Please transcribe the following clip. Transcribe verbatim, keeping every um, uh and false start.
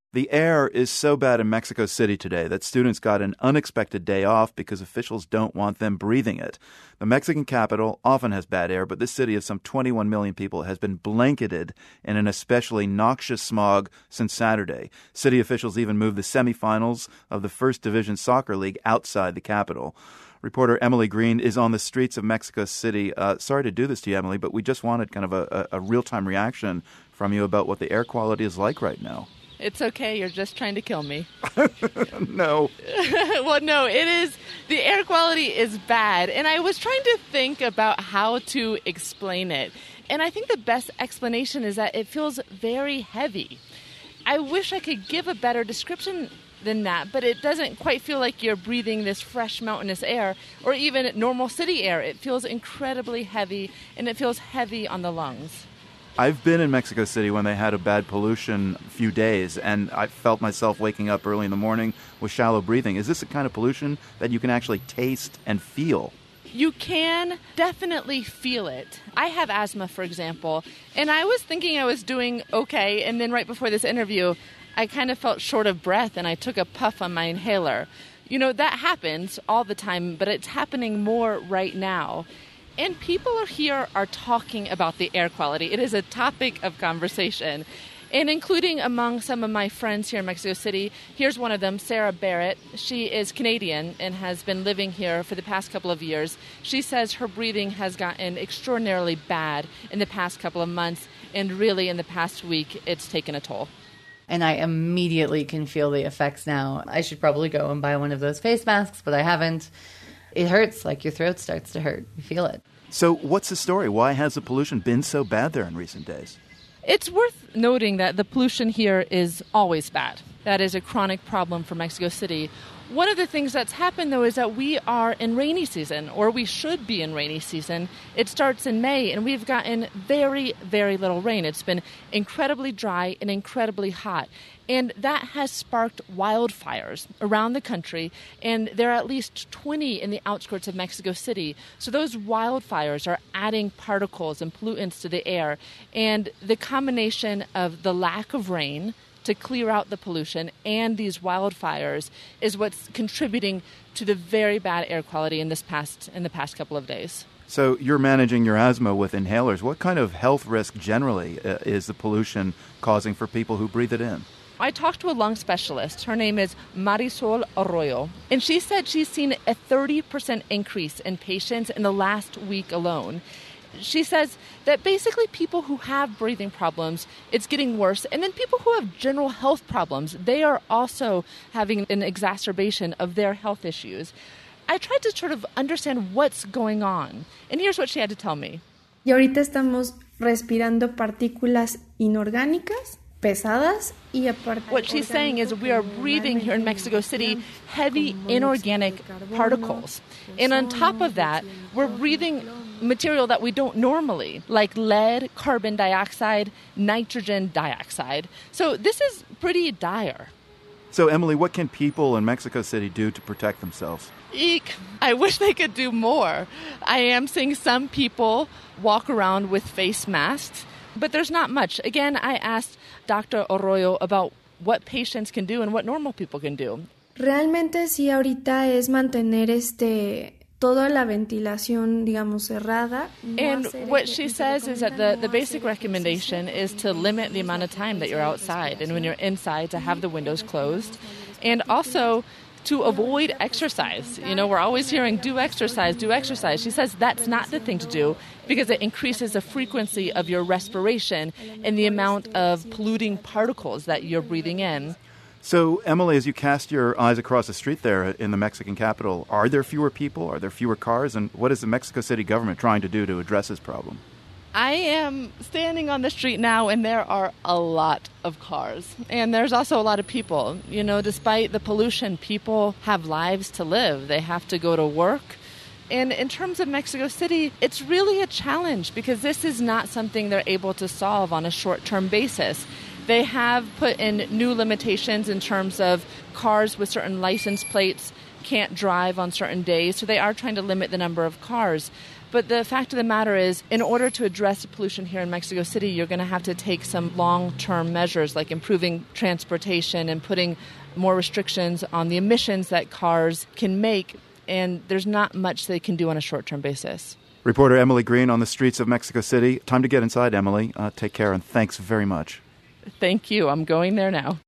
The air is so bad in Mexico City today that students got an unexpected day off because officials don't want them breathing it. The Mexican capital often has bad air, but this city of some twenty-one million people has been blanketed in an especially noxious smog since Saturday. City officials even moved the semifinals of the First Division Soccer League outside the capital. Reporter Emily Green is on the streets of Mexico City. Uh, sorry to do this to you, Emily, but we just wanted kind of a, a, a real-time reaction from you about what the air quality is like right now. It's okay. You're just trying to kill me. No. Well, no, it is. The air quality is bad. And I was trying to think about how to explain it. And I think the best explanation is that it feels very heavy. I wish I could give a better description than that, but it doesn't quite feel like you're breathing this fresh mountainous air or even normal city air. It feels incredibly heavy, and it feels heavy on the lungs. I've been in Mexico City when they had a bad pollution few days, and I felt myself waking up early in the morning with shallow breathing. Is this the kind of pollution that you can actually taste and feel? You can definitely feel it. I have asthma, for example, and I was thinking I was doing okay, and then right before this interview, I kind of felt short of breath, and I took a puff on my inhaler. You know, that happens all the time, but it's happening more right now. And people here are talking about the air quality. It is a topic of conversation. And including among some of my friends here in Mexico City, here's one of them, Sarah Barrett. She is Canadian and has been living here for the past couple of years. She says her breathing has gotten extraordinarily bad in the past couple of months, and really in the past week, it's taken a toll. And I immediately can feel the effects now. I should probably go and buy one of those face masks, but I haven't. It hurts, like your throat starts to hurt. You feel it. So what's the story? Why has the pollution been so bad there in recent days? It's worth noting that the pollution here is always bad. That is a chronic problem for Mexico City. One of the things that's happened, though, is that we are in rainy season, or we should be in rainy season. It starts in May, and we've gotten very, very little rain. It's been incredibly dry and incredibly hot. And that has sparked wildfires around the country, and there are at least twenty in the outskirts of Mexico City. So those wildfires are adding particles and pollutants to the air. And the combination of the lack of rain to clear out the pollution and these wildfires is what's contributing to the very bad air quality in this past in the past couple of days. So you're managing your asthma with inhalers. What kind of health risk generally uh, is the pollution causing for people who breathe it in? I talked to a lung specialist. Her name is Marisol Arroyo, and she said she's seen a thirty percent increase in patients in the last week alone. She says that basically people who have breathing problems, it's getting worse. And then people who have general health problems, they are also having an exacerbation of their health issues. I tried to sort of understand what's going on. And here's what she had to tell me. Y ahorita estamos respirando partículas inorgánicas, pesadas, y aparte. What she's saying is we are breathing here in Mexico City heavy inorganic particles. And on top of that, we're breathing material that we don't normally, like lead, carbon dioxide, nitrogen dioxide. So this is pretty dire. So, Emily, what can people in Mexico City do to protect themselves? Eek. I wish they could do more. I am seeing some people walk around with face masks, but there's not much. Again, I asked Doctor Arroyo about what patients can do and what normal people can do. Realmente sí, ahorita es mantener este toda la ventilación, digamos, cerrada. And what she says is that the, the basic recommendation is to limit the amount of time that you're outside, and when you're inside, to have the windows closed, and also to avoid exercise. You know, we're always hearing, do exercise, do exercise. She says that's not the thing to do because it increases the frequency of your respiration and the amount of polluting particles that you're breathing in. So, Emily, as you cast your eyes across the street there in the Mexican capital, are there fewer people? Are there fewer cars? And what is the Mexico City government trying to do to address this problem? I am standing on the street now, and there are a lot of cars. And there's also a lot of people. You know, despite the pollution, people have lives to live. They have to go to work. And in terms of Mexico City, it's really a challenge because this is not something they're able to solve on a short-term basis. They have put in new limitations in terms of cars with certain license plates can't drive on certain days, so they are trying to limit the number of cars. But the fact of the matter is, in order to address pollution here in Mexico City, you're going to have to take some long-term measures like improving transportation and putting more restrictions on the emissions that cars can make. And there's not much they can do on a short-term basis. Reporter Emily Green on the streets of Mexico City. Time to get inside, Emily. Uh, take care, and thanks very much. Thank you. I'm going there now.